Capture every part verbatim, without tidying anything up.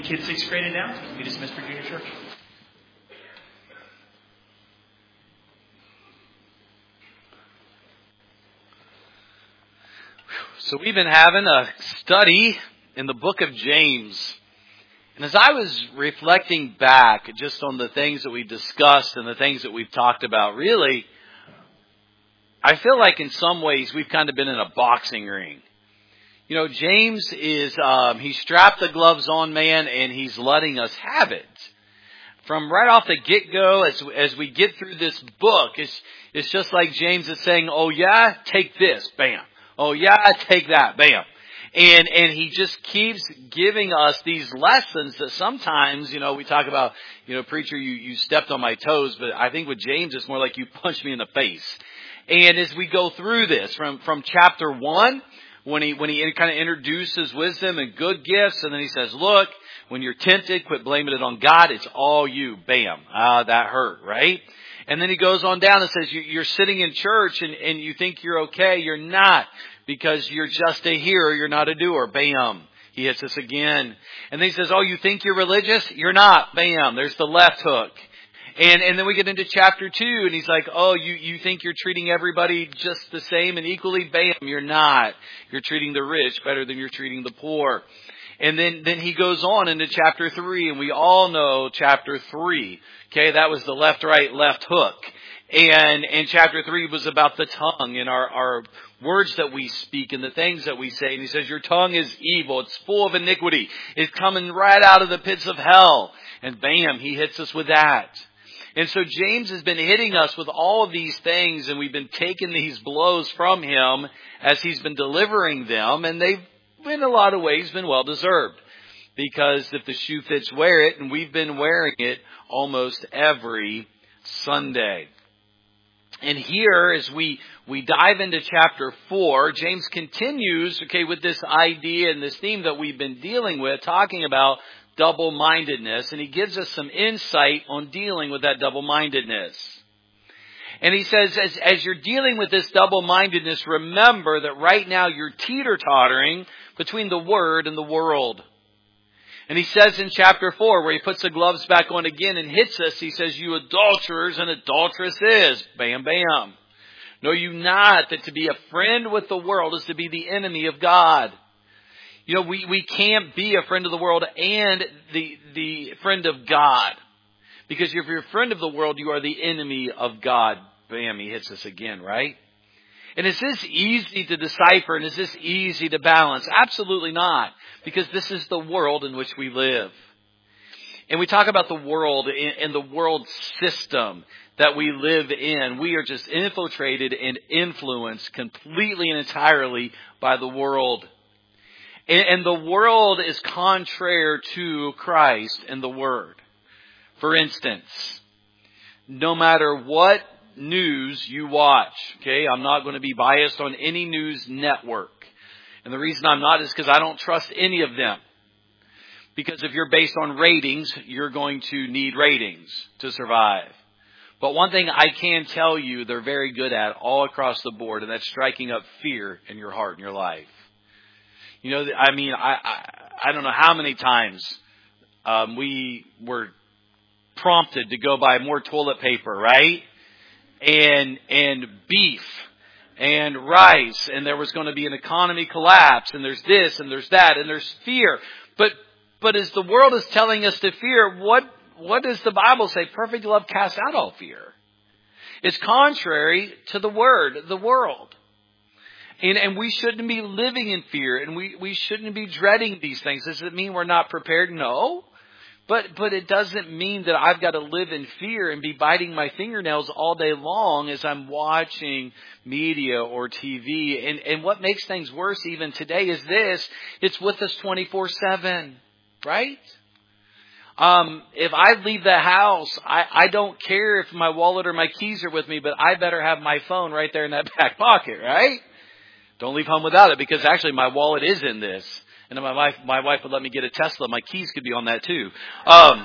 Kids sixth grade and down, you can be dismissed for junior church. So we've been having a study in the book of James. And as I was reflecting back just on the things that we discussed and the things that we've talked about, really, I feel like in some ways we've kind of been in a boxing ring. You know, James is, um, he strapped the gloves on, man, and he's letting us have it. From right off the get-go, as, as we get through this book, it's, it's just like James is saying, oh yeah, take this, bam. Oh yeah, take that, bam. And, and he just keeps giving us these lessons that sometimes, you know, we talk about, you know, preacher, you, you stepped on my toes, but I think with James, it's more like you punched me in the face. And as we go through this, from, from chapter one, When he when he kind of introduces wisdom and good gifts, and then he says, look, when you're tempted, quit blaming it on God. It's all you. Bam. Ah, that hurt, right? And then he goes on down and says, you're sitting in church and, and you think you're okay. You're not, because you're just a hearer. You're not a doer. Bam. He hits us again. And then he says, oh, you think you're religious? You're not. Bam. There's the left hook. And and then we get into chapter two, and he's like, oh, you, you think you're treating everybody just the same and equally? Bam, you're not. You're treating the rich better than you're treating the poor. And then, then he goes on into chapter three, and we all know chapter three. Okay, that was the left, right, left hook. And, and chapter three was about the tongue and our, our words that we speak and the things that we say. And he says, your tongue is evil. It's full of iniquity. It's coming right out of the pits of hell. And bam, he hits us with that. And so James has been hitting us with all of these things, and we've been taking these blows from him as he's been delivering them, and they've, in a lot of ways, been well deserved. Because if the shoe fits, wear it, and we've been wearing it almost every Sunday. And here, as we, we dive into chapter four, James continues, okay, with this idea and this theme that we've been dealing with, talking about double-mindedness, and he gives us some insight on dealing with that double-mindedness. And he says, as, as you're dealing with this double-mindedness, remember that right now you're teeter-tottering between the Word and the world. And he says in chapter four, where he puts the gloves back on again and hits us, he says, you adulterers and adulteresses, bam, bam. Know you not that to be a friend with the world is to be the enemy of God. You know, we, we can't be a friend of the world and the, the friend of God. Because if you're a friend of the world, you are the enemy of God. Bam, he hits us again, right? And is this easy to decipher, and is this easy to balance? Absolutely not. Because this is the world in which we live. And we talk about the world and the world system that we live in. We are just infiltrated and influenced completely and entirely by the world. And the world is contrary to Christ and the Word. For instance, no matter what news you watch, okay, I'm not going to be biased on any news network. And the reason I'm not is because I don't trust any of them. Because if you're based on ratings, you're going to need ratings to survive. But one thing I can tell you they're very good at all across the board, and that's striking up fear in your heart and your life. You know, I mean, I, I, I don't know how many times um, we were prompted to go buy more toilet paper, right? And and beef and rice, and there was going to be an economy collapse, and there's this and there's that, and there's fear. But but as the world is telling us to fear, what what does the Bible say? Perfect love casts out all fear. It's contrary to the Word, the world. And, and we shouldn't be living in fear, and we, we shouldn't be dreading these things. Does it mean we're not prepared? No. But but it doesn't mean that I've got to live in fear and be biting my fingernails all day long as I'm watching media or T V. And, and what makes things worse even today is this. It's with us twenty-four seven, right? Um, if I leave the house, I, I don't care if my wallet or my keys are with me, but I better have my phone right there in that back pocket, right? Don't leave home without it, because actually my wallet is in this. And my wife, my wife would let me get a Tesla. My keys could be on that too. Um,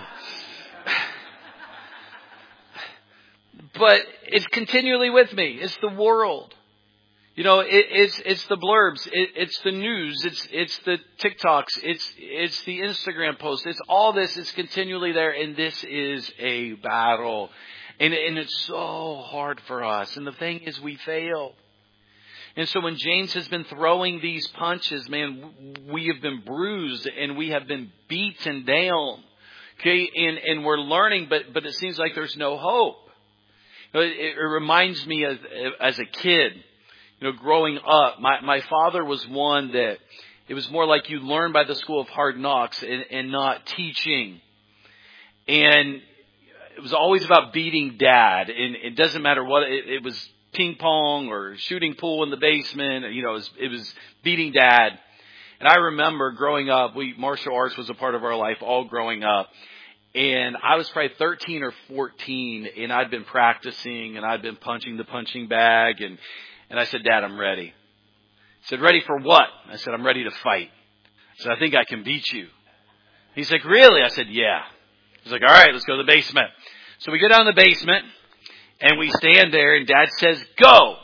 but it's continually with me. It's the world. You know, it, it's it's the blurbs, it, it's the news, it's it's the TikToks, it's it's the Instagram posts, it's all this is continually there, and this is a battle, and and it's so hard for us. And the thing is, we fail. And so when James has been throwing these punches, man, we have been bruised and we have been beaten down. Okay, and and we're learning, but but it seems like there's no hope. It, it reminds me as as a kid. You know, growing up, my, my father was one that it was more like you learn by the school of hard knocks and, and not teaching. And it was always about beating dad. And it doesn't matter what, it, it was ping pong or shooting pool in the basement. You know, it was, it was beating dad. And I remember growing up, we martial arts was a part of our life all growing up. And I was probably thirteen or fourteen, and I'd been practicing, and I'd been punching the punching bag, and And I said, Dad, I'm ready. He said, ready for what? I said, I'm ready to fight. I said, I think I can beat you. He's like, really? I said, yeah. He's like, all right, let's go to the basement. So we go down to the basement, and we stand there, and Dad says, go.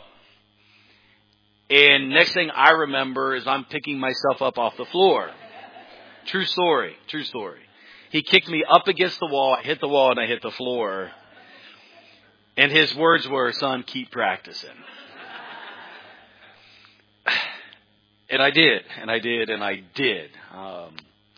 And next thing I remember is I'm picking myself up off the floor. True story. True story. He kicked me up against the wall. I hit the wall, and I hit the floor. And his words were, son, keep practicing. And I did, and I did, and I did. Um,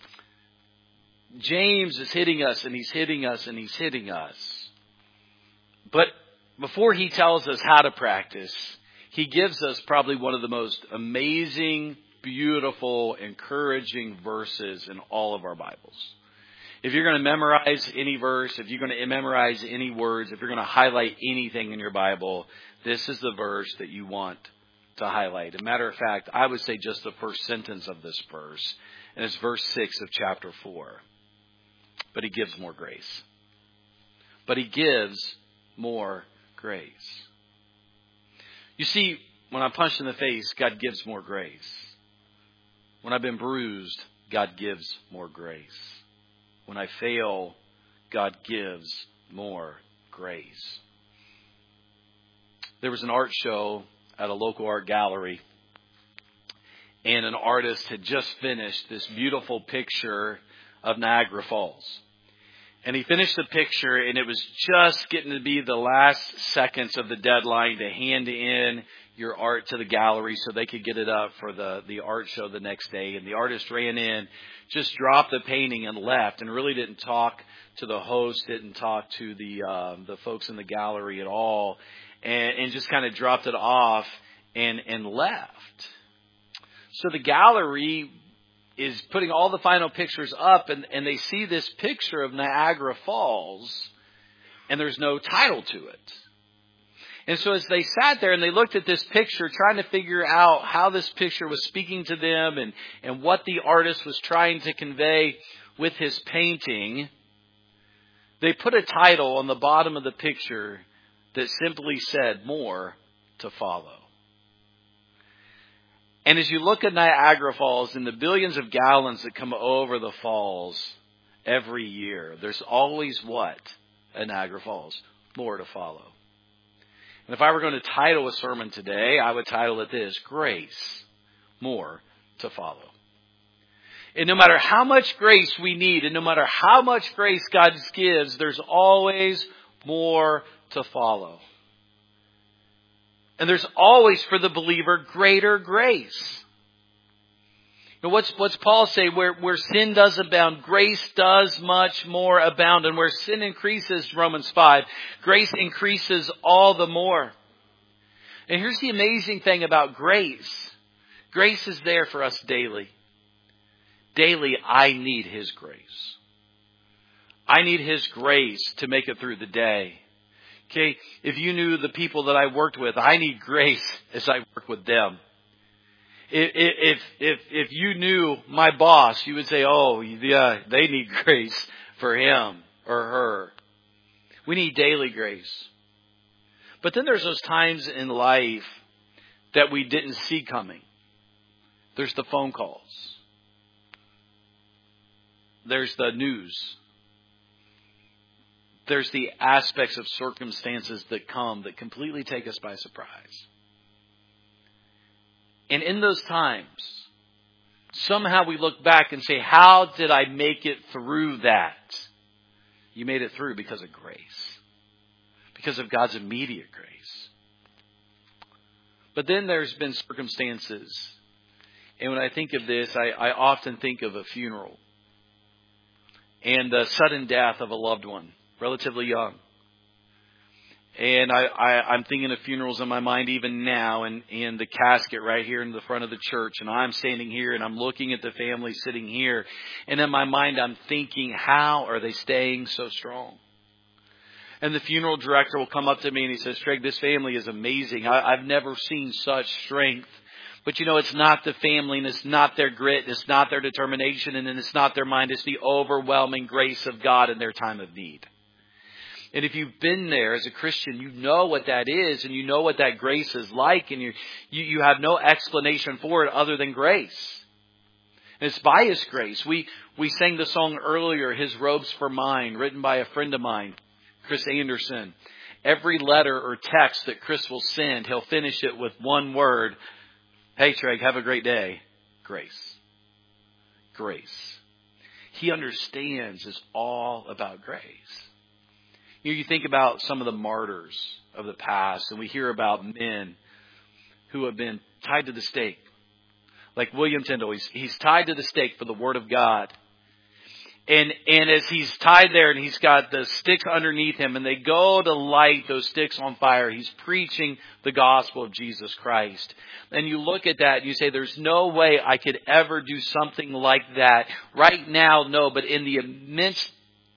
James is hitting us, and he's hitting us, and he's hitting us. But before he tells us how to practice, he gives us probably one of the most amazing, beautiful, encouraging verses in all of our Bibles. If you're going to memorize any verse, if you're going to memorize any words, if you're going to highlight anything in your Bible, this is the verse that you want to highlight. As a matter of fact, I would say just the first sentence of this verse, and it's verse six of chapter four. But he gives more grace. But he gives more grace. You see, when I'm punched in the face, God gives more grace. When I've been bruised, God gives more grace. When I fail, God gives more grace. There was an art show at a local art gallery, and an artist had just finished this beautiful picture of Niagara Falls. And he finished the picture, and it was just getting to be the last seconds of the deadline to hand in your art to the gallery so they could get it up for the, the art show the next day. And the artist ran in, just dropped the painting and left, and really didn't talk to the host, didn't talk to the um, the folks in the gallery at all. And, and just kind of dropped it off and, and left. So the gallery is putting all the final pictures up, and, and they see this picture of Niagara Falls, and there's no title to it. And so as they sat there and they looked at this picture, trying to figure out how this picture was speaking to them and, and what the artist was trying to convey with his painting, they put a title on the bottom of the picture that simply said, more to follow. And as you look at Niagara Falls and the billions of gallons that come over the falls every year, there's always what? At Niagara Falls. More to follow. And if I were going to title a sermon today, I would title it this: Grace, more to follow. And no matter how much grace we need, and no matter how much grace God gives, there's always more to follow. And there's always, for the believer, greater grace. Now what's, what's Paul say? Where, where sin does abound, grace does much more abound. And where sin increases, Romans five, grace increases all the more. And here's the amazing thing about grace. Grace is there for us daily. Daily, I need His grace. I need His grace to make it through the day. Okay, if you knew the people that I worked with, I need grace as I work with them. If, if, if, if you knew my boss, you would say, oh, yeah, they need grace for him or her. We need daily grace. But then there's those times in life that we didn't see coming. There's the phone calls. There's the news. There's the aspects of circumstances that come that completely take us by surprise. And in those times, somehow we look back and say, how did I make it through that? You made it through because of grace. Because of God's immediate grace. But then there's been circumstances. And when I think of this, I, I often think of a funeral. And the sudden death of a loved one, relatively young. And I, I, I'm thinking of funerals in my mind even now, and, and the casket right here in the front of the church. And I'm standing here and I'm looking at the family sitting here. And in my mind I'm thinking, how are they staying so strong? And the funeral director will come up to me and he says, Craig, this family is amazing. I, I've never seen such strength. But you know, it's not the family, and it's not their grit, it's not their determination, and it's not their mind. It's the overwhelming grace of God in their time of need. And if you've been there as a Christian, you know what that is, and you know what that grace is like, and you you, you have no explanation for it other than grace. And it's by His grace. We we sang the song earlier, His Robes for Mine, written by a friend of mine, Chris Anderson. Every letter or text that Chris will send, he'll finish it with one word. Hey, Craig, have a great day. Grace. Grace. He understands it's all about grace. You know, you think about some of the martyrs of the past, and we hear about men who have been tied to the stake. Like William Tyndale, he's, he's tied to the stake for the Word of God. And and as he's tied there and he's got the sticks underneath him and they go to light those sticks on fire, he's preaching the gospel of Jesus Christ. And you look at that and you say, there's no way I could ever do something like that. Right now, no, but in the immense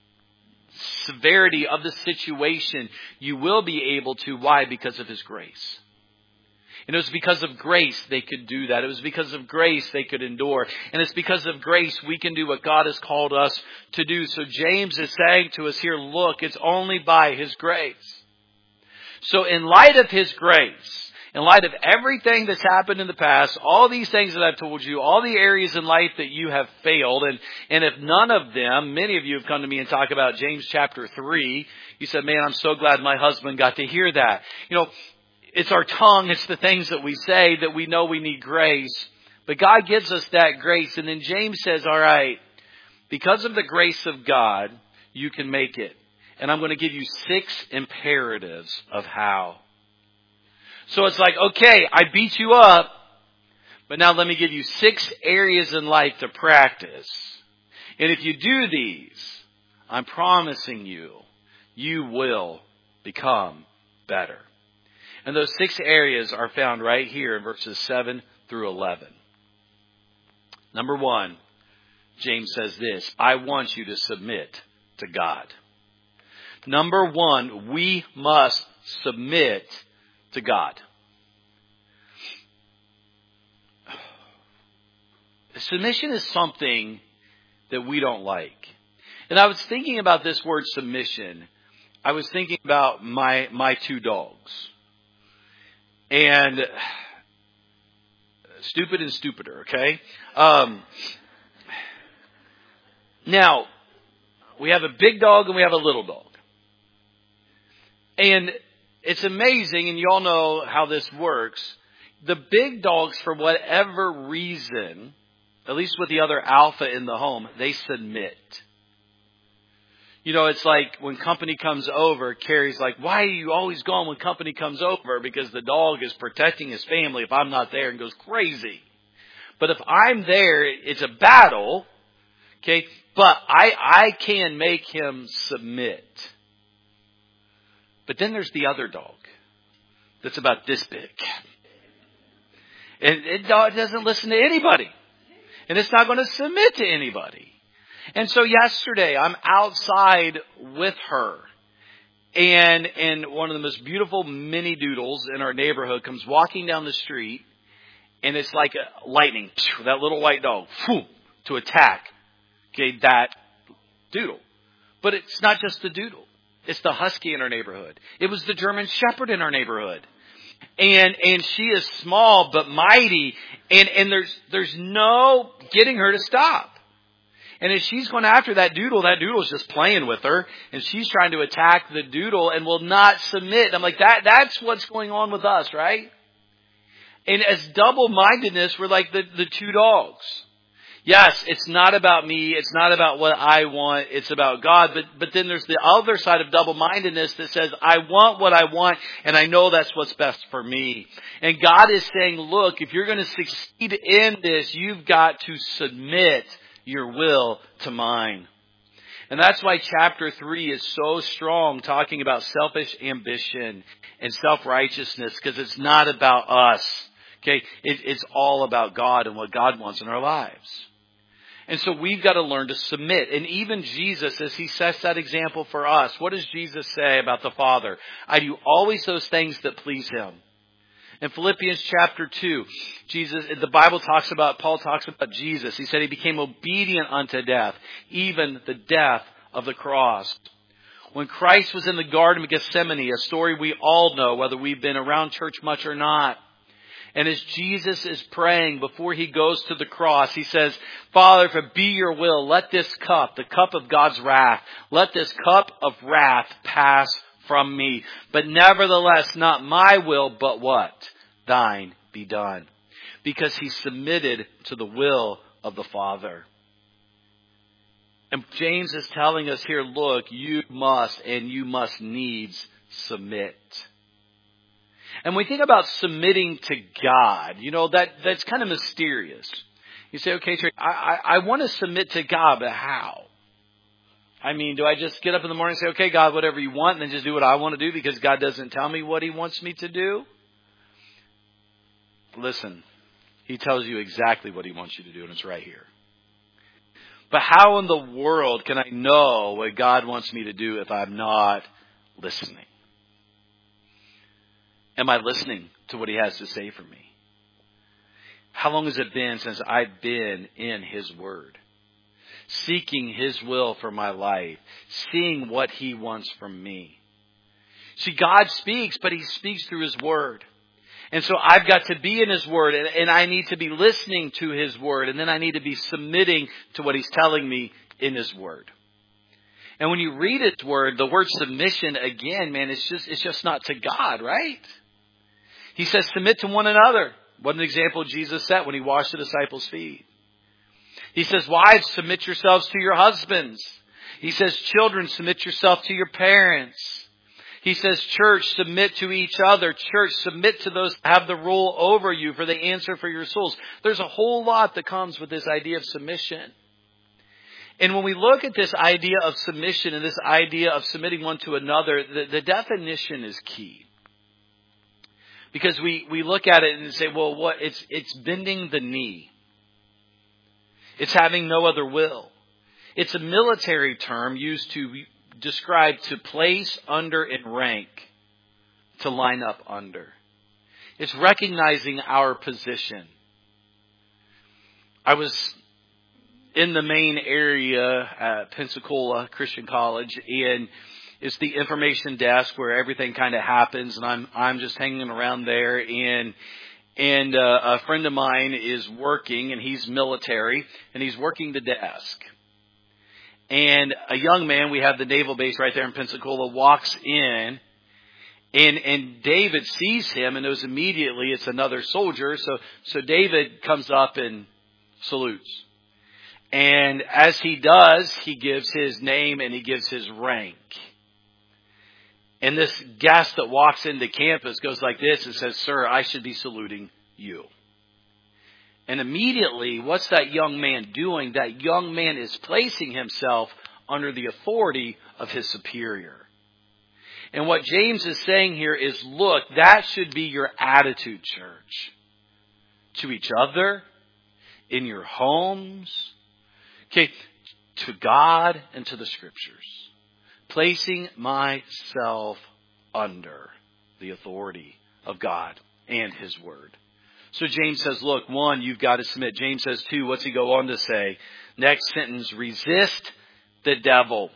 severity of the situation, you will be able to. Why? Because of His grace. And it was because of grace they could do that. It was because of grace they could endure. And it's because of grace we can do what God has called us to do. So James is saying to us here, look, it's only by His grace. So in light of His grace, in light of everything that's happened in the past, all these things that I've told you, all the areas in life that you have failed, and, and if none of them, many of you have come to me and talk about James chapter three, you said, man, I'm so glad my husband got to hear that. You know, it's our tongue, it's the things that we say that we know we need grace. But God gives us that grace. And then James says, all right, because of the grace of God, you can make it. And I'm going to give you six imperatives of how. So it's like, okay, I beat you up, but now let me give you six areas in life to practice. And if you do these, I'm promising you, you will become better. And those six areas are found right here in verses seven through eleven. Number one, James says this, I want you to submit to God. Number one, we must submit to God. Submission is something that we don't like. And I was thinking about this word submission. I was thinking about my, my two dogs. And stupid and stupider, okay? Um, now, we have a big dog and we have a little dog. And it's amazing, and you all know how this works. The big dogs, for whatever reason, at least with the other alpha in the home, they submit. You know, it's like when company comes over, Carrie's like, why are you always gone when company comes over? Because the dog is protecting his family if I'm not there, and goes crazy. But if I'm there, it's a battle. Okay. But I, I can make him submit. But then there's the other dog that's about this big. And it doesn't listen to anybody. And it's not going to submit to anybody. And so yesterday, I'm outside with her. And, and one of the most beautiful mini doodles in our neighborhood comes walking down the street. And it's like a lightning. That little white dog. To attack. Okay, that doodle. But it's not just the doodle. It's the husky in our neighborhood. It was the German shepherd in our neighborhood. And and she is small but mighty. And, and there's there's no getting her to stop. And as she's going after that doodle, that doodle's just playing with her. And she's trying to attack the doodle and will not submit. I'm like, that that's what's going on with us, right? And as double-mindedness, we're like the, the two dogs. Yes, it's not about me. It's not about what I want. It's about God. But, but then there's the other side of double-mindedness that says, I want what I want, and I know that's what's best for me. And God is saying, look, if you're going to succeed in this, you've got to submit your will to mine. And that's why chapter three is so strong, talking about selfish ambition and self-righteousness, because it's not about us. Okay, it, it's all about God and what God wants in our lives. And so we've got to learn to submit. And even Jesus, as he sets that example for us, what does Jesus say about the Father? I do always those things that please him. In Philippians chapter two, Jesus, the Bible talks about, Paul talks about Jesus. He said he became obedient unto death, even the death of the cross. When Christ was in the Garden of Gethsemane, a story we all know, whether we've been around church much or not. And as Jesus is praying before he goes to the cross, he says, Father, if it be your will, let this cup, the cup of God's wrath, let this cup of wrath pass from me. But nevertheless, not my will, but what? Thine be done. Because he submitted to the will of the Father. And James is telling us here, look, you must and you must needs submit. And when we think about submitting to God, you know, that, that's kind of mysterious. You say, okay, Terry, I, I, I want to submit to God, but how? I mean, do I just get up in the morning and say, okay, God, whatever you want, and then just do what I want to do because God doesn't tell me what he wants me to do? Listen, he tells you exactly what he wants you to do, and it's right here. But how in the world can I know what God wants me to do if I'm not listening? Am I listening to what he has to say for me? How long has it been since I've been in his word? Seeking his will for my life. Seeing what he wants from me. See, God speaks, but he speaks through his word. And so I've got to be in his word, and, and I need to be listening to his word, and then I need to be submitting to what he's telling me in his word. And when you read his word, the word submission, again, man, it's just, it's just not to God, right? He says, submit to one another. What an example Jesus set when he washed the disciples' feet. He says, wives, submit yourselves to your husbands. He says, children, submit yourself to your parents. He says, church, submit to each other. Church, submit to those that have the rule over you, for they answer for your souls. There's a whole lot that comes with this idea of submission. And when we look at this idea of submission and this idea of submitting one to another, the, the definition is key. Because we, we look at it and say, well, what it's it's bending the knee. It's having no other will. It's a military term used to describe to place under in rank, to line up under. It's recognizing our position. I was in the main area at Pensacola Christian College, and it's the information desk where everything kind of happens, and I'm I'm just hanging around there, and and uh, a friend of mine is working, and he's military, and he's working the desk. And a young man, we have the naval base right there in Pensacola, walks in, and and David sees him and knows immediately it's another soldier. So so David comes up and salutes. And as he does, he gives his name and he gives his rank. And this guest that walks into campus goes like this and says, sir, I should be saluting you. And immediately, what's that young man doing? That young man is placing himself under the authority of his superior. And what James is saying here is, look, that should be your attitude, church. To each other, in your homes, okay, to God and to the Scriptures. Placing myself under the authority of God and his word. So James says, look, one, you've got to submit. James says, two, what's he go on to say? Next sentence, resist the devil.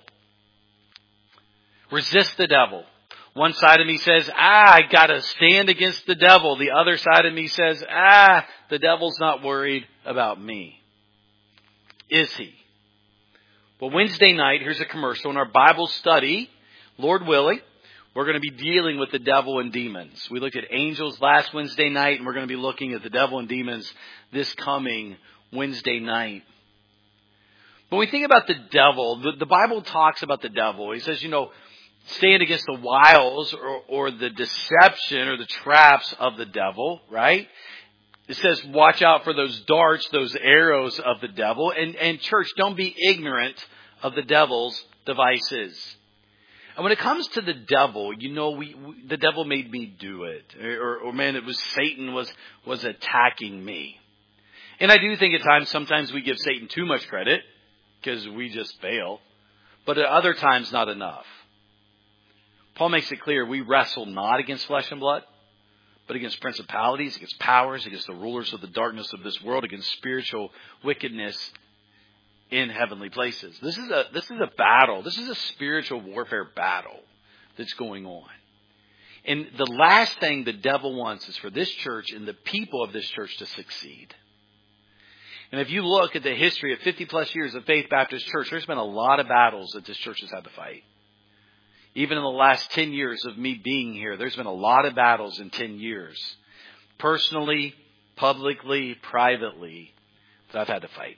Resist the devil. One side of me says, ah, I got to stand against the devil. The other side of me says, ah, the devil's not worried about me. Is he? Well, Wednesday night, here's a commercial in our Bible study, Lord willing, We're going to be dealing with the devil and demons. We looked at angels last Wednesday night, and we're going to be looking at the devil and demons this coming Wednesday night. When we think about the devil, the, the Bible talks about the devil. He says, you know, stand against the wiles or, or the deception or the traps of the devil, right? It says, watch out for those darts, those arrows of the devil. And, and church, don't be ignorant of the devil's devices. And when it comes to the devil, you know, we, we the devil made me do it. Or, or man, it was Satan was, was attacking me. And I do think at times, sometimes we give Satan too much credit because we just fail. But at other times, not enough. Paul makes it clear we wrestle not against flesh and blood, but against principalities, against powers, against the rulers of the darkness of this world, against spiritual wickedness in heavenly places. This is a this is a battle. This is a spiritual warfare battle that's going on. And the last thing the devil wants is for this church and the people of this church to succeed. And if you look at the history of fifty plus years of Faith Baptist Church, there's been a lot of battles that this church has had to fight. Even in the last ten years of me being here, there's been a lot of battles in ten years. Personally, publicly, privately, that I've had to fight.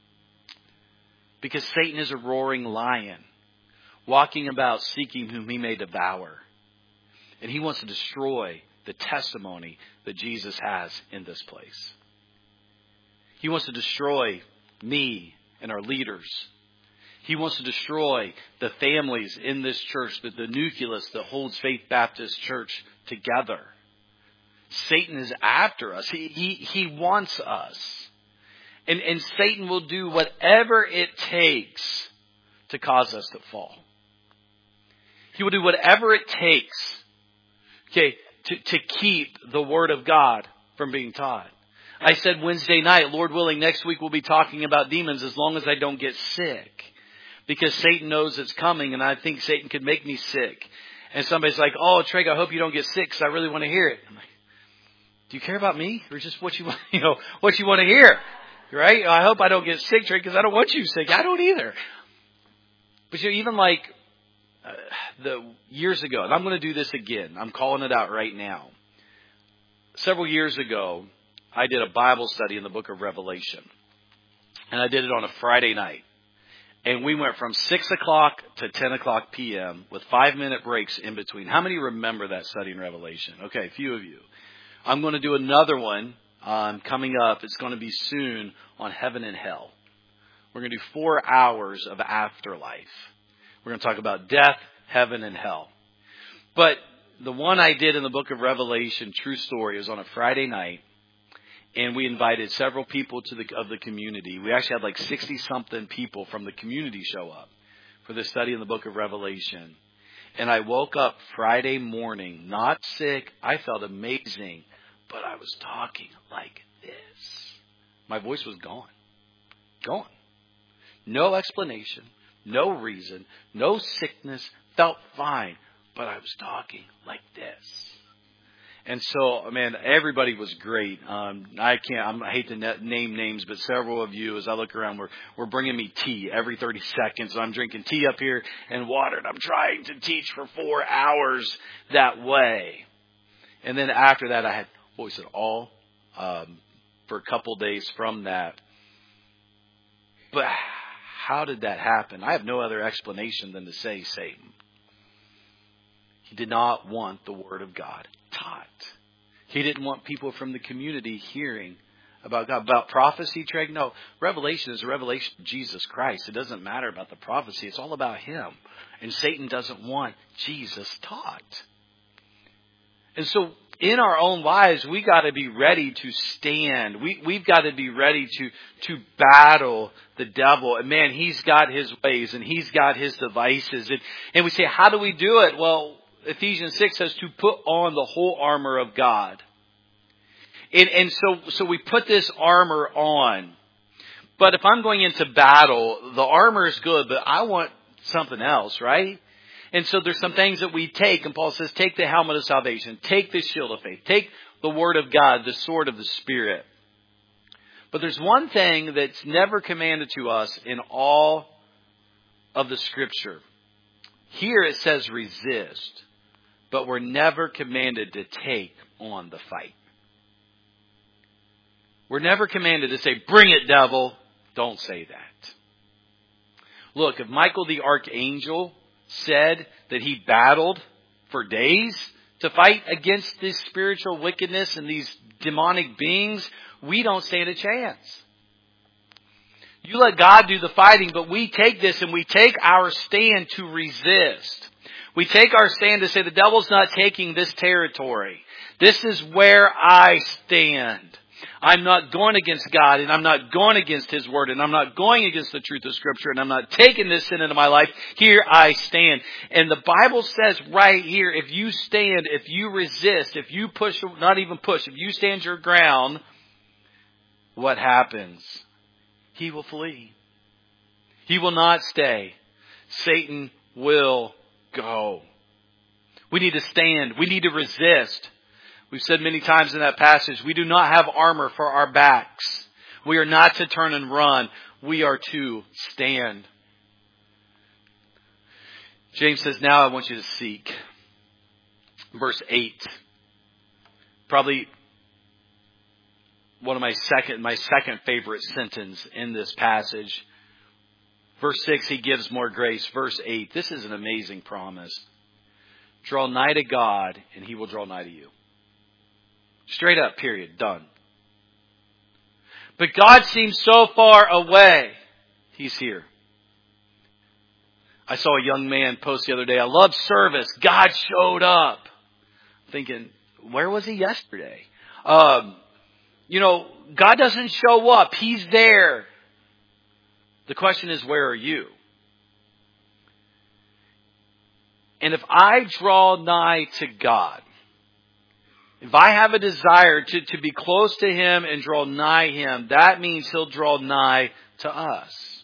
Because Satan is a roaring lion, walking about seeking whom he may devour. And he wants to destroy the testimony that Jesus has in this place. He wants to destroy me and our leaders. He wants to destroy the families in this church, the, the nucleus that holds Faith Baptist Church together. Satan is after us. He, he, he wants us. And, and Satan will do whatever it takes to cause us to fall. He will do whatever it takes, okay, to, to keep the Word of God from being taught. I said Wednesday night, Lord willing, next week we'll be talking about demons as long as I don't get sick. Because Satan knows it's coming, and I think Satan could make me sick. And somebody's like, oh, Treg, I hope you don't get sick because I really want to hear it. I'm like, do you care about me or just what you want, you know, what you want to hear? Right? I hope I don't get sick, Trey, because I don't want you sick. I don't either. But you know, even like uh, the years ago, and I'm going to do this again. I'm calling it out right now. Several years ago, I did a Bible study in the book of Revelation. And I did it on a Friday night. And we went from six o'clock to ten o'clock p.m. with five-minute breaks in between. How many remember that study in Revelation? Okay, a few of you. I'm going to do another one um, coming up. It's going to be soon on heaven and hell. We're going to do four hours of afterlife. We're going to talk about death, heaven, and hell. But the one I did in the book of Revelation, true story, was on a Friday night. And we invited several people to the of the community. We actually had like sixty-something people from the community show up for the study in the book of Revelation. And I woke up Friday morning, not sick. I felt amazing, but I was talking like this. My voice was gone. Gone. No explanation, no reason, no sickness. Felt fine, but I was talking like this. And so, man, everybody was great. Um, I can't, I'm, I hate to net, name names, but several of you, as I look around, were, were bringing me tea every thirty seconds. So I'm drinking tea up here and water, and I'm trying to teach for four hours that way. And then after that, I had voice at all um, for a couple days from that. But how did that happen? I have no other explanation than to say Satan. He did not want the Word of God taught. He didn't want people from the community hearing about God. About prophecy, Treg? No. Revelation is a revelation of Jesus Christ. It doesn't matter about the prophecy. It's all about Him. And Satan doesn't want Jesus taught. And so in our own lives, we got to be ready to stand. We, we've got to be ready to, to battle the devil. And man, he's got his ways and he's got his devices. And, and we say, how do we do it? Well, Ephesians six says to put on the whole armor of God. And, and so, so we put this armor on. But if I'm going into battle, the armor is good, but I want something else, right? And so there's some things that we take. And Paul says, take the helmet of salvation. Take the shield of faith. Take the word of God, the sword of the Spirit. But there's one thing that's never commanded to us in all of the Scripture. Here it says resist. but we're never commanded to take on the fight. We're never commanded to say, bring it, devil. Don't say that. Look, if Michael the archangel said that he battled for days to fight against this spiritual wickedness and these demonic beings, we don't stand a chance. You let God do the fighting, but we take this and we take our stand to resist. We take our stand to say the devil's not taking this territory. This is where I stand. I'm not going against God, and I'm not going against His Word, and I'm not going against the truth of Scripture, and I'm not taking this sin into my life. Here I stand. And the Bible says right here, if you stand, if you resist, if you push, not even push, if you stand your ground, what happens? He will flee. He will not stay. Satan will go. We need to stand. We need to resist. We've said many times in that passage, we do not have armor for our backs. We are not to turn and run. We are to stand. James says, now I want you to seek. Verse eight. Probably one of my second, my second favorite sentence in this passage. Verse six, he gives more grace. Verse eight, this is an amazing promise. Draw nigh to God, and He will draw nigh to you. Straight up, period. Done. But God seems so far away. He's here. I saw a young man post the other day, I love service. God showed up. Thinking, where was He yesterday? Um, you know, God doesn't show up. He's there. The question is, where are you? And if I draw nigh to God, if I have a desire to, to be close to Him and draw nigh Him, that means He'll draw nigh to us.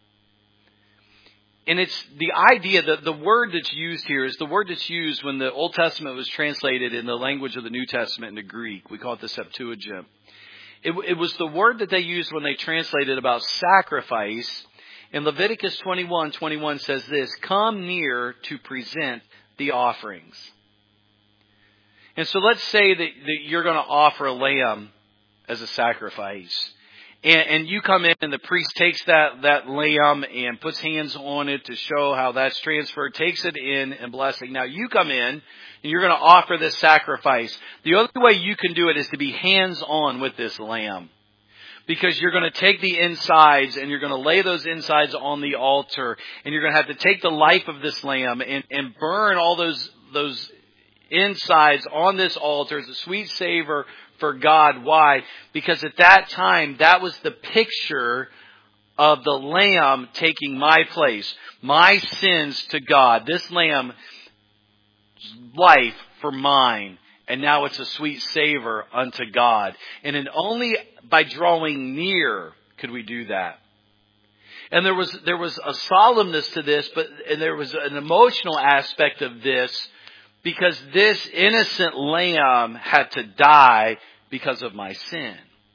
And it's the idea that the word that's used here is the word that's used when the Old Testament was translated in the language of the New Testament into Greek. We call it the Septuagint. It, it was the word that they used when they translated about sacrifice. And Leviticus twenty-one twenty-one says this, come near to present the offerings. And so let's say that, that you're going to offer a lamb as a sacrifice. And, and you come in and the priest takes that, that lamb and puts hands on it to show how that's transferred, takes it in and blessing. Now you come in and you're going to offer this sacrifice. The only way you can do it is to be hands-on with this lamb. Because you're going to take the insides and you're going to lay those insides on the altar. And you're going to have to take the life of this lamb and, and burn all those those insides on this altar as a sweet savor for God. Why? Because at that time, that was the picture of the lamb taking my place, my sins to God. This lamb's life for mine. And now it's a sweet savor unto God. And then only by drawing near could we do that. And there was there was a solemnness to this, but and there was an emotional aspect of this, because this innocent lamb had to die because of my sin.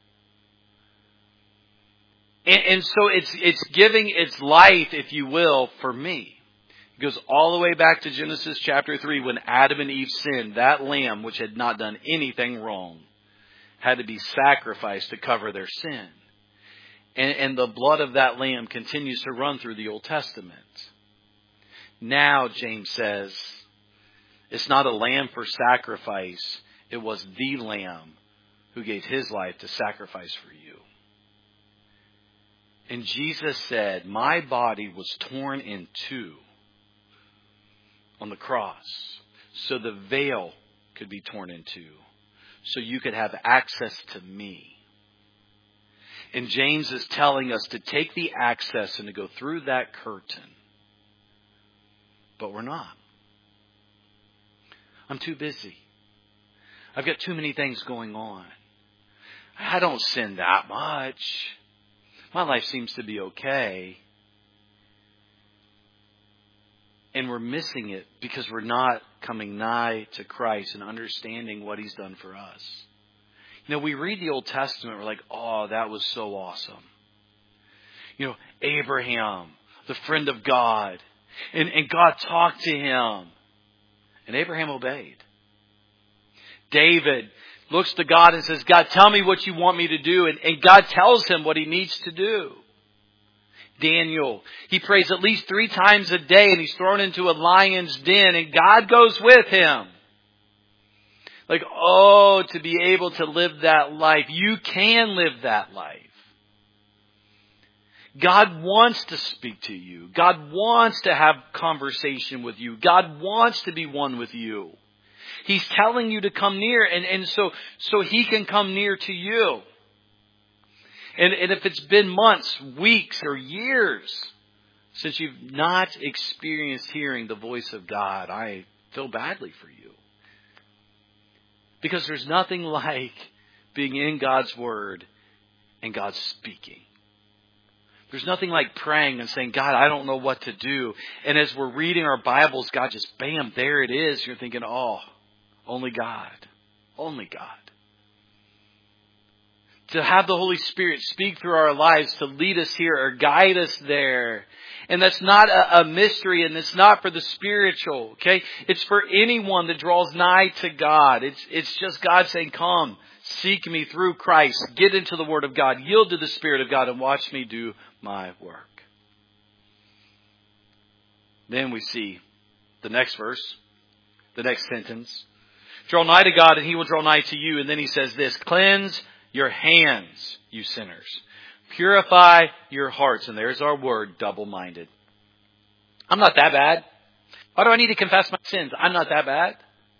And, and so it's it's giving its life, if you will, for me. It goes all the way back to Genesis chapter three when Adam and Eve sinned. That lamb, which had not done anything wrong, had to be sacrificed to cover their sin. And, and the blood of that lamb continues to run through the Old Testament. Now, James says, it's not a lamb for sacrifice. It was the lamb who gave His life to sacrifice for you. And Jesus said, my body was torn in two on the cross, so the veil could be torn in two, so you could have access to me. And James is telling us to take the access and to go through that curtain. But we're not. I'm too busy. I've got too many things going on. I don't sin that much. My life seems to be okay. And we're missing it because we're not coming nigh to Christ and understanding what He's done for us. You know, we read the Old Testament, we're like, oh, that was so awesome. You know, Abraham, the friend of God. And, and God talked to him. And Abraham obeyed. David looks to God and says, God, tell me what you want me to do. And, and God tells him what he needs to do. Daniel, he prays at least three times a day and he's thrown into a lion's den and God goes with him. Like, oh, to be able to live that life. You can live that life. God wants to speak to you. God wants to have conversation with you. God wants to be one with you. He's telling you to come near, and, and so, so He can come near to you. And, and if it's been months, weeks, or years since you've not experienced hearing the voice of God, I feel badly for you. Because there's nothing like being in God's Word and God speaking. There's nothing like praying and saying, God, I don't know what to do. And as we're reading our Bibles, God just, bam, there it is. You're thinking, oh, only God. Only God. To have the Holy Spirit speak through our lives to lead us here or guide us there. And that's not a, a mystery, and it's not for the spiritual, okay? It's for anyone that draws nigh to God. It's, it's just God saying, come, seek me through Christ. Get into the Word of God. Yield to the Spirit of God and watch me do my work. Then we see the next verse, the next sentence. Draw nigh to God and He will draw nigh to you. And then He says this, cleanse your hands, you sinners. Purify your hearts. And there's our word, double-minded. I'm not that bad. Why do I need to confess my sins? I'm not that bad.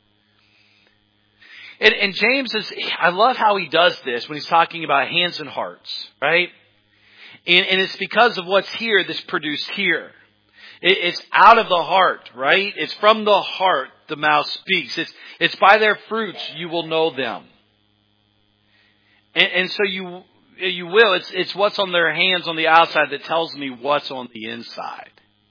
And, and James is, I love how he does this when he's talking about hands and hearts, right? And, and it's because of what's here that's produced here. It, it's out of the heart, right? It's from the heart the mouth speaks. It's, it's by their fruits you will know them. And, and so you you will. It's, it's what's on their hands on the outside that tells me what's on the inside.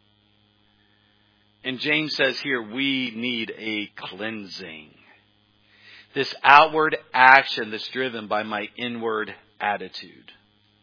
And James says here, we need a cleansing. This outward action that's driven by my inward attitude.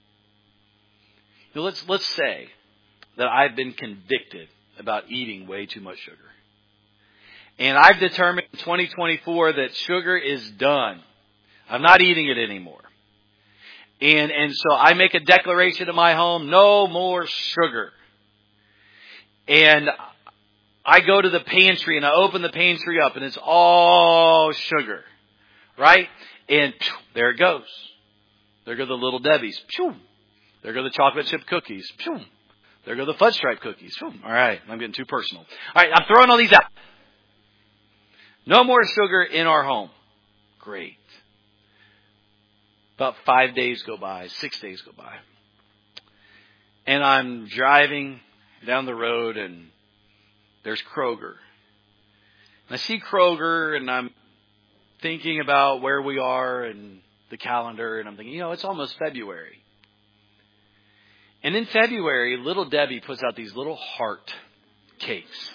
Now let's, let's say that I've been convicted about eating way too much sugar. And I've determined in twenty twenty-four that sugar is done. I'm not eating it anymore. And, and so I make a declaration in my home, no more sugar. And I go to the pantry and I open the pantry up and it's all sugar. Right? And phew, there it goes. There go the Little Debbie's. Phew. There go the chocolate chip cookies. Phew. There go the fudge stripe cookies. Phew. All right. I'm getting too personal. All right. I'm throwing all these out. No more sugar in our home. Great. About five days go by. Six days go by. And I'm driving down the road and there's Kroger. And I see Kroger and I'm thinking about where we are and the calendar. And I'm thinking, you know, it's almost February. And in February, Little Debbie puts out these little heart cakes.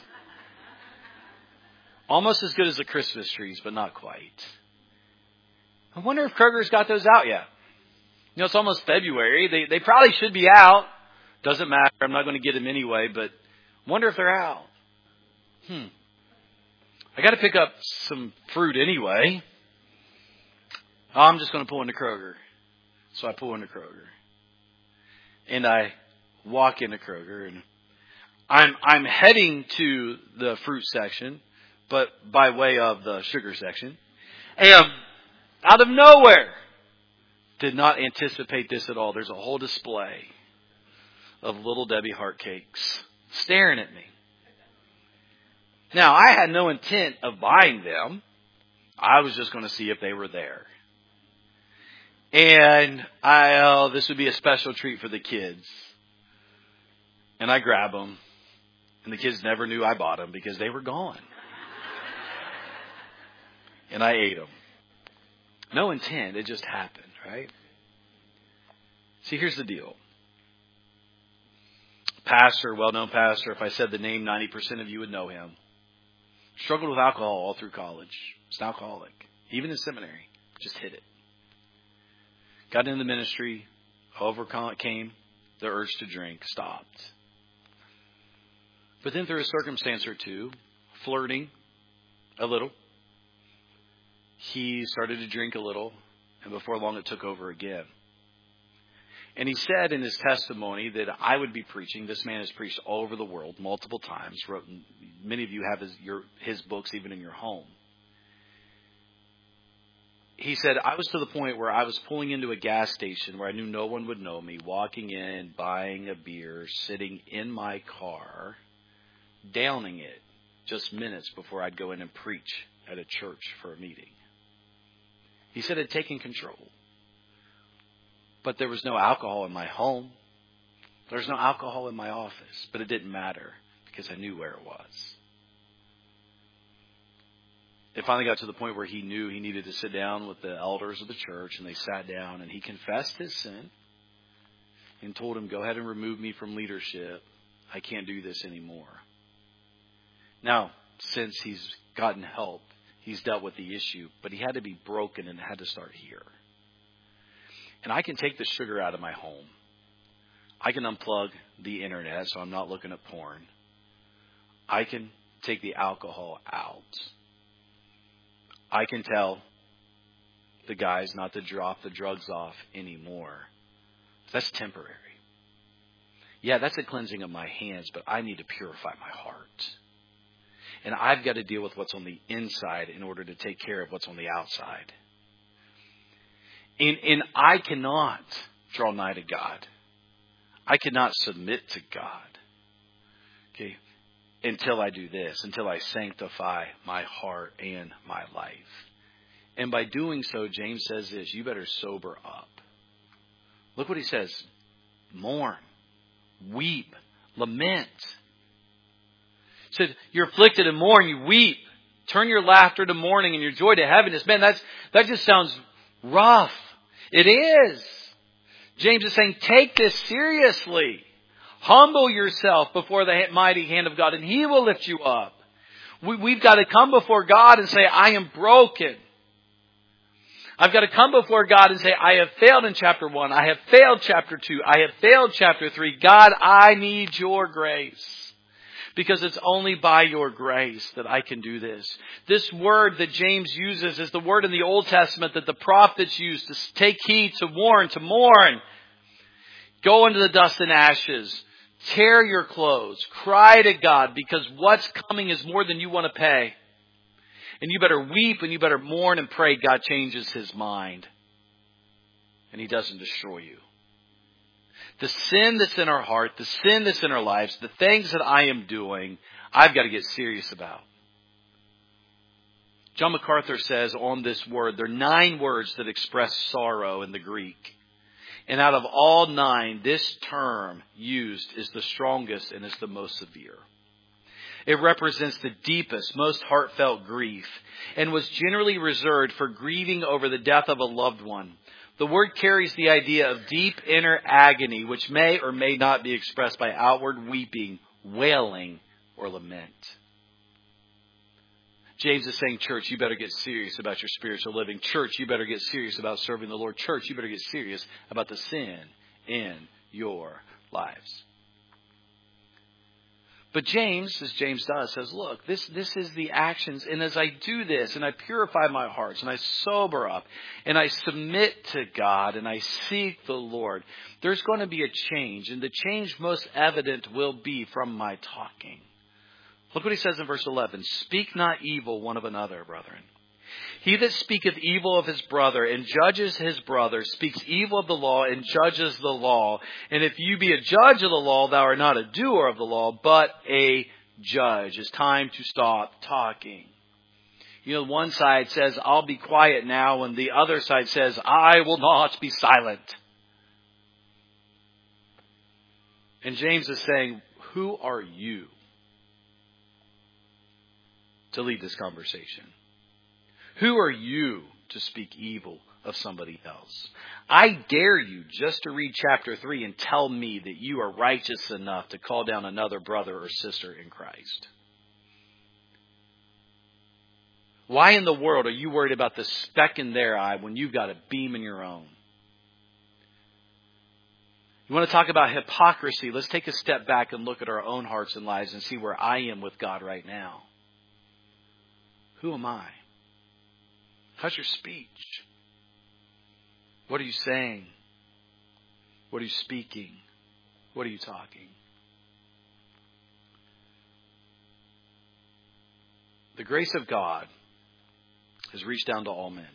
Almost as good as the Christmas trees, but not quite. I wonder if Kroger's got those out yet. You know, it's almost February. They they probably should be out. Doesn't matter. I'm not going to get them anyway, but wonder if they're out. Hmm. I got to pick up some fruit anyway. I'm just going to pull into Kroger. So I pull into Kroger. And I walk into Kroger and I'm I'm heading to the fruit section, but by way of the sugar section. And out of nowhere, did not anticipate this at all. There's a whole display of Little Debbie heart cakes staring at me. Now, I had no intent of buying them. I was just going to see if they were there. And I, oh, this would be a special treat for the kids. And I grab them. And the kids never knew I bought them because they were gone. And I ate them. No intent. It just happened, right? See, here's the deal. Pastor, well-known pastor, if I said the name, ninety percent of you would know him. Struggled with alcohol all through college. Was an alcoholic. Even in seminary. Just hit it. Got into the ministry. Overcame the urge to drink. Stopped. But then through a circumstance or two, flirting a little. He started to drink a little, and before long it took over again. And he said in his testimony that I would be preaching. This man has preached all over the world multiple times. Wrote, many of you have his, your, his books even in your home. He said, I was to the point where I was pulling into a gas station where I knew no one would know me, walking in, buying a beer, sitting in my car, downing it just minutes before I'd go in and preach at a church for a meeting. He said it had taken control. But there was no alcohol in my home. There was no alcohol in my office. But it didn't matter because I knew where it was. It finally got to the point where he knew he needed to sit down with the elders of the church. And they sat down and he confessed his sin and told him, go ahead and remove me from leadership. I can't do this anymore. Now, since he's gotten help, he's dealt with the issue. But he had to be broken and had to start here. And I can take the sugar out of my home. I can unplug the internet so I'm not looking at porn. I can take the alcohol out. I can tell the guys not to drop the drugs off anymore. That's temporary. Yeah, that's a cleansing of my hands, but I need to purify my heart. And I've got to deal with what's on the inside in order to take care of what's on the outside. And, and I cannot draw nigh to God. I cannot submit to God. Okay, until I do this, until I sanctify my heart and my life. And by doing so, James says this, you better sober up. Look what he says. Mourn, weep, lament. He said, you're afflicted and mourn, you weep. Turn your laughter to mourning and your joy to heaviness. Man, that's that just sounds rough. It is. James is saying, take this seriously. Humble yourself before the mighty hand of God and He will lift you up. We, we've got to come before God and say, I am broken. I've got to come before God and say, I have failed in chapter one. I have failed chapter two. I have failed chapter three. God, I need your grace. Because it's only by your grace that I can do this. This word that James uses is the word in the Old Testament that the prophets used to take heed, to warn, to mourn. Go into the dust and ashes. Tear your clothes. Cry to God because what's coming is more than you want to pay. And you better weep and you better mourn and pray God changes His mind. And He doesn't destroy you. The sin that's in our heart, the sin that's in our lives, the things that I am doing, I've got to get serious about. John MacArthur says on this word, there are nine words that express sorrow in the Greek. And out of all nine, this term used is the strongest and is the most severe. It represents the deepest, most heartfelt grief and was generally reserved for grieving over the death of a loved one. The word carries the idea of deep inner agony, which may or may not be expressed by outward weeping, wailing, or lament. James is saying, church, you better get serious about your spiritual living. Church, you better get serious about serving the Lord. Church, you better get serious about the sin in your lives. But James, as James does, says, look, this, this is the actions. And as I do this and I purify my hearts and I sober up and I submit to God and I seek the Lord, there's going to be a change. And the change most evident will be from my talking. Look what he says in verse eleven. Speak not evil one of another, brethren. He that speaketh evil of his brother and judges his brother speaks evil of the law and judges the law. And if you be a judge of the law, thou art not a doer of the law, but a judge. It's time to stop talking. You know, one side says, I'll be quiet now, and the other side says, I will not be silent. And James is saying, who are you to lead this conversation? Who are you to speak evil of somebody else? I dare you just to read chapter three and tell me that you are righteous enough to call down another brother or sister in Christ. Why in the world are you worried about the speck in their eye when you've got a beam in your own? You want to talk about hypocrisy? Let's take a step back and look at our own hearts and lives and see where I am with God right now. Who am I? How's your speech? What are you saying? What are you speaking? What are you talking? The grace of God has reached down to all men.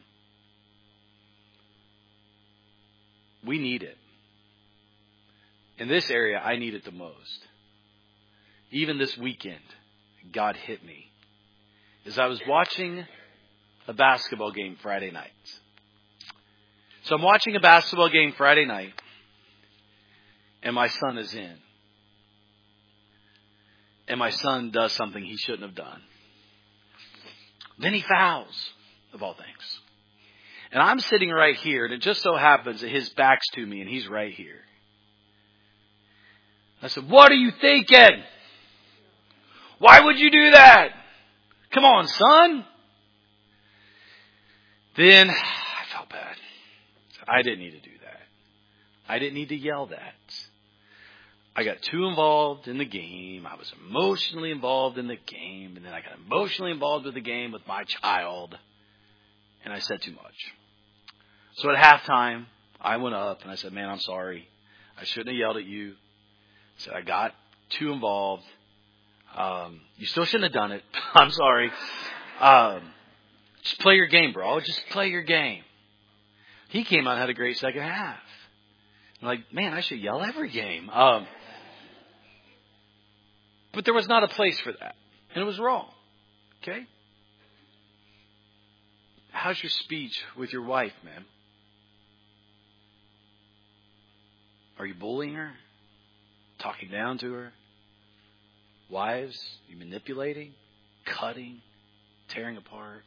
We need it. In this area, I need it the most. Even this weekend, God hit me. As I was watching a basketball game Friday night. So I'm watching a basketball game Friday night, and my son is in. And my son does something he shouldn't have done. Then he fouls, of all things. And I'm sitting right here, and it just so happens that his back's to me, and he's right here. I said, "What are you thinking? Why would you do that? Come on, son." Then I felt bad. I didn't need to do that. I didn't need to yell that. I got too involved in the game. I was emotionally involved in the game. And then I got emotionally involved with the game with my child. And I said too much. So at halftime, I went up and I said, "Man, I'm sorry. I shouldn't have yelled at you." I said, "I got too involved. Um, you still shouldn't have done it. I'm sorry. Um, just play your game, bro. Just play your game." He came out and had a great second half. I'm like, man, I should yell every game. Um, but there was not a place for that. And it was wrong. Okay? How's your speech with your wife, man? Are you bullying her? Talking down to her? Wives, are you manipulating? Cutting? Tearing apart?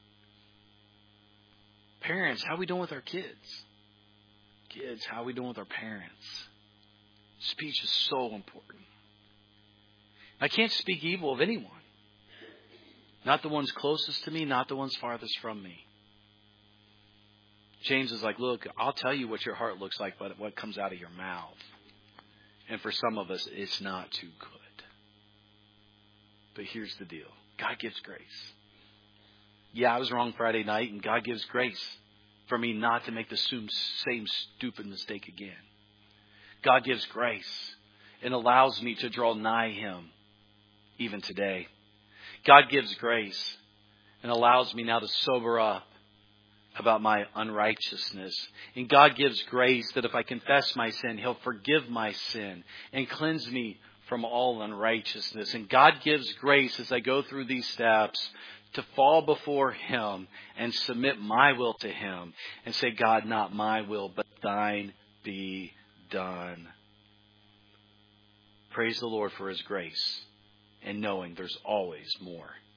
Parents, how are we doing with our kids? Kids, how are we doing with our parents? Speech is so important. I can't speak evil of anyone. Not the ones closest to me, not the ones farthest from me. James is like, look, I'll tell you what your heart looks like, but what comes out of your mouth. And for some of us, it's not too good. But here's the deal. God gives grace. Yeah, I was wrong Friday night, and God gives grace for me not to make the same stupid mistake again. God gives grace and allows me to draw nigh Him even today. God gives grace and allows me now to sober up about my unrighteousness. And God gives grace that if I confess my sin, He'll forgive my sin and cleanse me from all unrighteousness. And God gives grace as I go through these steps to fall before Him and submit my will to Him and say, God, not my will, but thine be done. Praise the Lord for His grace and knowing there's always more